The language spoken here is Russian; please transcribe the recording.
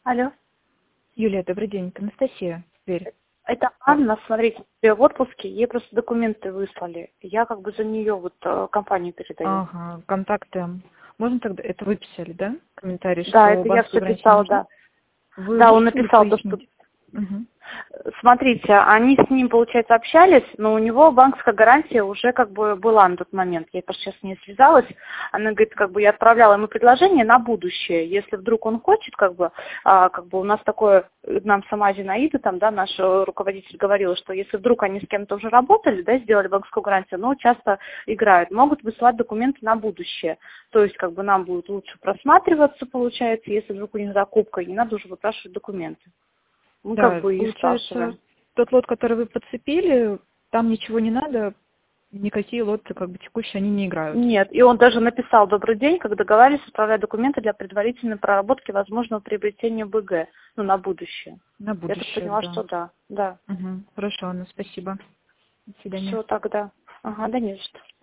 Алло, Юлия, добрый день. Это Анастасия. Теперь. это Анна, смотрите, я в отпуске, ей просто документы выслали. Я как бы за нее вот компанию передаю. Ага, контакты. Можно тогда, это вы писали, да? Комментарий, Да, что это я банковские все гарантии не писала, нужны? да. Вы Да, он можете мне написал то, что... пояснить? Мгм. Смотрите, они с ним, получается, общались, но у него банковская гарантия уже как бы была на тот момент. Я просто сейчас с ней связалась. Она говорит, как бы я отправляла ему предложение на будущее. Если вдруг он хочет, как бы у нас такое, нам сама Зинаида, там, да, наш руководитель говорила, что если вдруг они с кем-то уже работали, да, сделали банковскую гарантию, но часто играют, могут высылать документы на будущее. То есть, как бы нам будет лучше просматриваться, получается, если вдруг у них закупка, и не надо уже выпрашивать документы. Мы как Да, бы и получается, спрашиваем. тот лот, который вы подцепили, там ничего не надо, никакие лоты, как бы текущие, они не играют. Нет, и он даже написал «Добрый день, как договаривались, отправлять документы для предварительной проработки возможного приобретения БГ, ну, на будущее». На Я так будущее, поняла, да. что да, да. Угу. Хорошо, Анна, спасибо. До свидания. Все тогда. Ага, да не за что.